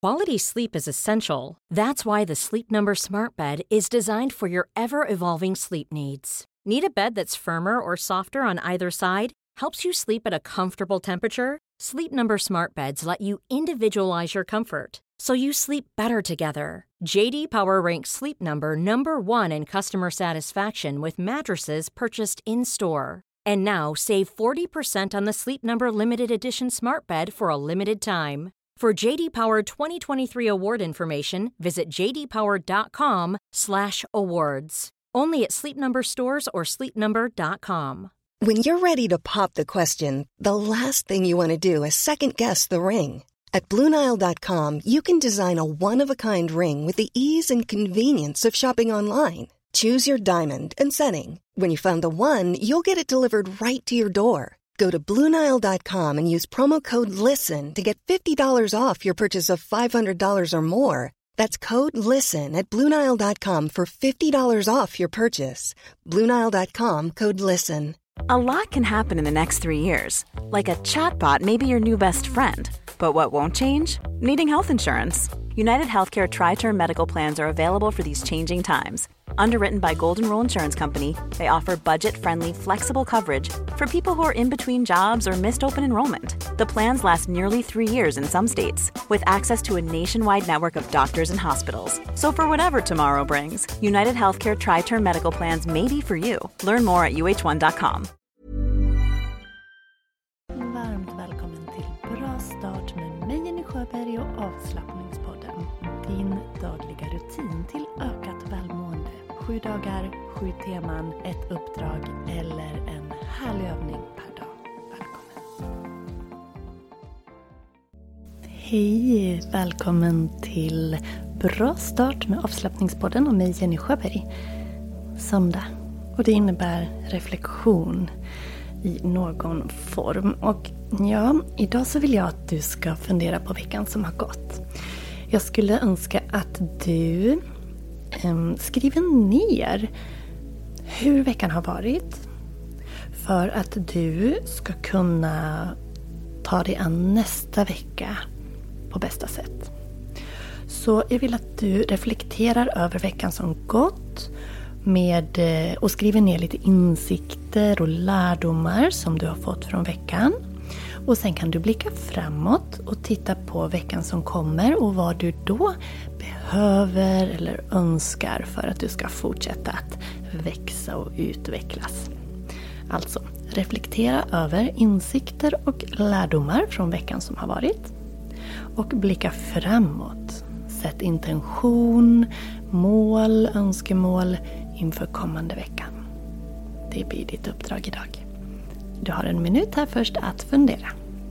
Quality sleep is essential. That's why the Sleep Number Smart Bed is designed for your ever-evolving sleep needs. Need a bed that's firmer or softer on either side? Helps you sleep at a comfortable temperature? Sleep Number Smart Beds let you individualize your comfort, so you sleep better together. JD Power ranks Sleep Number #1 in customer satisfaction with mattresses purchased in-store. And now, save 40% on the Sleep Number Limited Edition Smart Bed for a limited time. For JD Power 2023 award information, visit jdpower.com/awards. Only at Sleep Number stores or sleepnumber.com. When you're ready to pop the question, the last thing you want to do is second-guess the ring. At BlueNile.com, you can design a one-of-a-kind ring with the ease and convenience of shopping online. Choose your diamond and setting. When you find the one, you'll get it delivered right to your door. Go to BlueNile.com and use promo code LISTEN to get $50 off your purchase of $500 or more. That's code LISTEN at BlueNile.com for $50 off your purchase. BlueNile.com, code LISTEN. A lot can happen in the next 3 years. Like a chatbot may be your new best friend. But what won't change? Needing health insurance. United Healthcare Tri-Term Medical Plans are available for these changing times. Underwritten by Golden Rule Insurance Company, they offer budget-friendly, flexible coverage for people who are in between jobs or missed open enrollment. The plans last nearly 3 years in some states, with access to a nationwide network of doctors and hospitals. So for whatever tomorrow brings, United Healthcare Tri-Term Medical Plans may be for you. Learn more at uh1.com. Varmt välkommen till Bra start med mig, Jenny Sjöberg, och Avslappningspodden. Din dagliga rutin till ökat välmående. 7 dagar, 7 teman, ett uppdrag eller en härlig övning per dag. Välkommen! Hej! Välkommen till Bra start med Avslappningspodden och mig, Jenny Sjöberg. Söndag. Och det innebär reflektion i någon form. Och ja, idag så vill jag att du ska fundera på veckan som har gått. Jag skulle önska att du skriver ner hur veckan har varit. För att du ska kunna ta dig an nästa vecka på bästa sätt. Så jag vill att du reflekterar över veckan som gått. Och skriver ner lite insikter och lärdomar som du har fått från veckan. Och sen kan du blicka framåt och titta på veckan som kommer och vad du då behöver eller önskar för att du ska fortsätta att växa och utvecklas. Alltså, reflektera över insikter och lärdomar från veckan som har varit. Och blicka framåt. Sätt intention, mål, önskemål inför kommande veckan. Det blir ditt uppdrag idag. Du har en minut här först att fundera.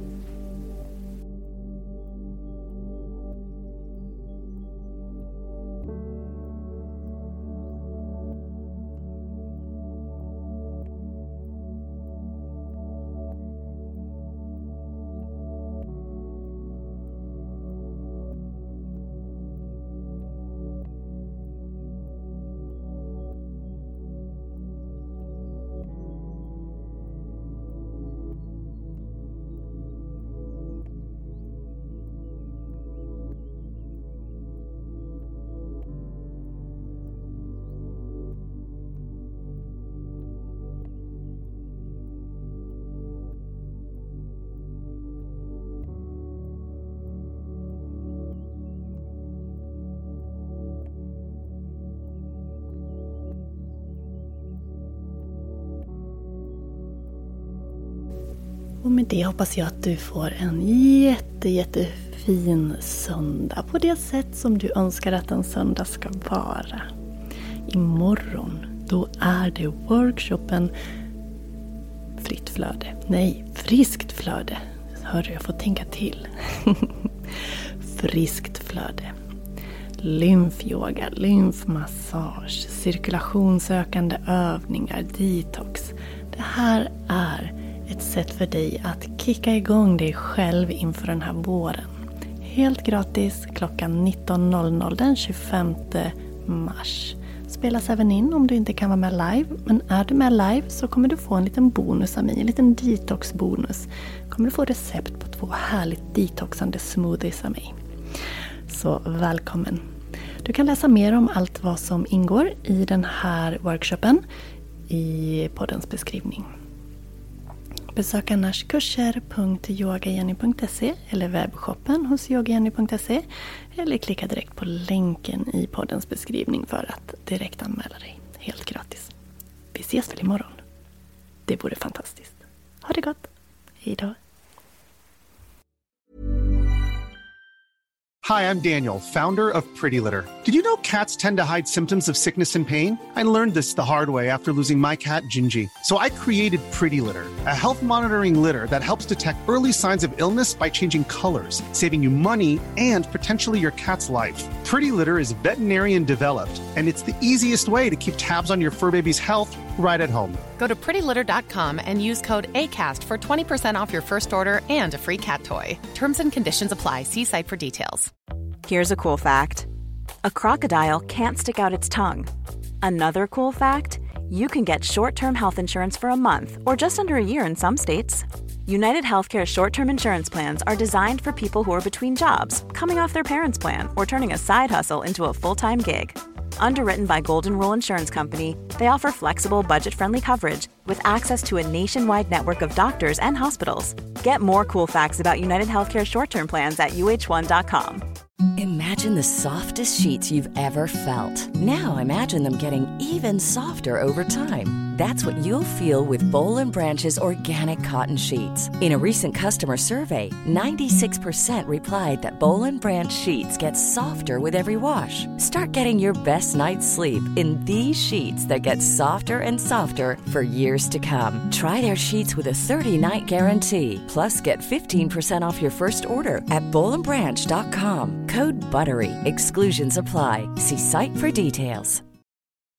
Och med det hoppas jag att du får en jättefin söndag på det sätt som du önskar att en söndag ska vara. Imorgon, då är det workshopen Fritt flöde. Nej, friskt flöde. Hörru, jag får tänka till. Friskt flöde. Lymfyoga, lymfmassage, cirkulationsökande övningar, detox. Det här är ett sätt för dig att kicka igång dig själv inför den här våren. Helt gratis klockan 19.00 den 25 mars. Spelas även in om du inte kan vara med live. Men är du med live så kommer du få en liten bonus av mig. En liten detox-bonus. Kommer du få recept på 2 härligt detoxande smoothies av mig. så välkommen. Du kan läsa mer om allt vad som ingår i den här workshopen i poddens beskrivning. Besök annars kurser.yogajenny.se eller webbshoppen hos yogajenny.se eller klicka direkt på länken i poddens beskrivning för att direkt anmäla dig. Helt gratis. Vi ses väl imorgon. Det vore fantastiskt. Ha det gott. Hej då. Hi, I'm Daniel, founder of Pretty Litter. Did you know cats tend to hide symptoms of sickness and pain? I learned this the hard way after losing my cat, Gingy. So I created Pretty Litter, a health monitoring litter that helps detect early signs of illness by changing colors, saving you money and potentially your cat's life. Pretty Litter is veterinarian developed, and it's the easiest way to keep tabs on your fur baby's health right at home. Go to prettylitter.com and use code ACAST for 20% off your first order and a free cat toy. Terms and conditions apply. See site for details. Here's a cool fact. A crocodile can't stick out its tongue. Another cool fact, you can get short-term health insurance for a month or just under a year in some states. United Healthcare short-term insurance plans are designed for people who are between jobs, coming off their parents' plan, or turning a side hustle into a full-time gig. Underwritten by Golden Rule Insurance Company, they offer flexible, budget-friendly coverage with access to a nationwide network of doctors and hospitals. Get more cool facts about United Healthcare short-term plans at uh1.com. Imagine the softest sheets you've ever felt. Now imagine them getting even softer over time. That's what you'll feel with Boll & Branch's organic cotton sheets. In a recent customer survey, 96% replied that Boll & Branch sheets get softer with every wash. Start getting your best night's sleep in these sheets that get softer and softer for years to come. Try their sheets with a 30-night guarantee. Plus, get 15% off your first order at bollandbranch.com. Code BUTTERY. Exclusions apply. See site for details.